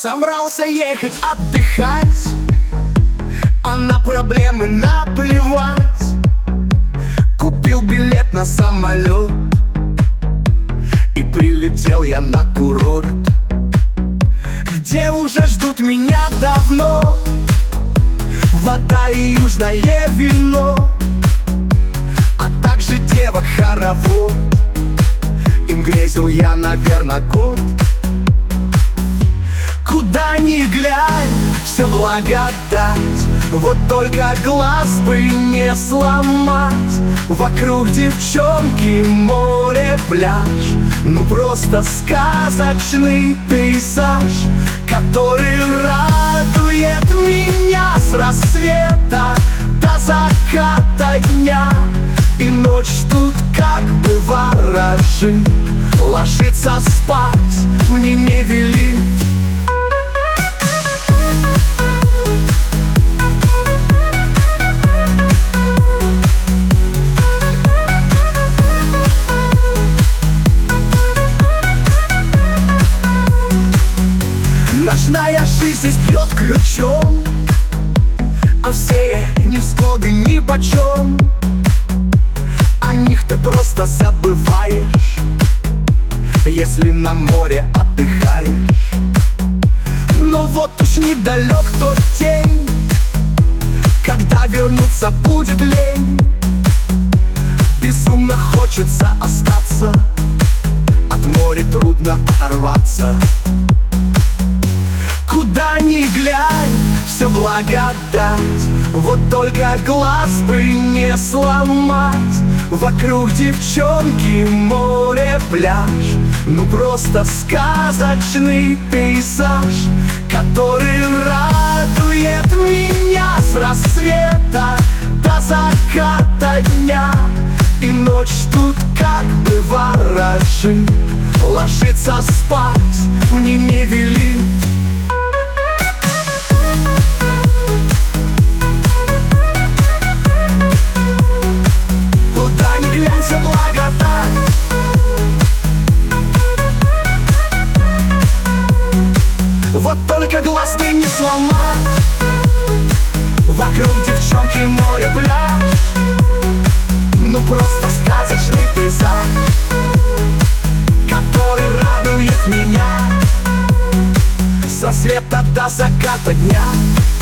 собрался ехать отдыхать, а на проблемы наплевать. Купил билет на самолет, и прилетел я на курорт, где уже ждут меня давно вода и южное вино, а также девок хоровод. Им грезил я, наверно, год. Куда ни глянь, все благодать, вот только глаз бы не сломать. Вокруг девчонки, море, пляж, ну просто сказочный пейзаж, который радует меня с рассвета до заката дня. И ночь тут как бы ворожит, ложится спать мне не велит. Ночная жизнь здесь бьет ключом, а все невзгоды нипочем. О них ты просто забываешь, если на море отдыхаешь. Но вот уж недалек тот день, когда вернуться будет лень. Безумно хочется остаться, от моря трудно оторваться. Куда ни глянь, все благодать, вот только глаз бы не сломать. Вокруг девчонки, море, пляж, ну просто сказочный пейзаж, который радует меня с рассвета до заката дня. И ночь тут как бы ворожит, ложится спать мне не велит. Глянься, благодать, вот только глаз ты не сломать. Вокруг девчонки, море, пляж, ну просто сказочный пейзаж, который радует меня со света до заката дня.